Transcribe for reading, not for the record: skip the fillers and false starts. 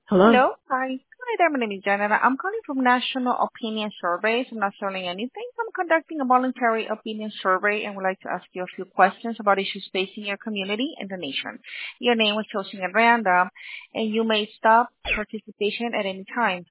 Hello. Hello. Hi. Hi there. My name is Janet. I'm calling from National Opinion Surveys. I'm not selling anything. I'm conducting a voluntary opinion survey and would like to ask you a few questions about issues facing your community and the nation. Your name was chosen at random, and you may stop participation at any time.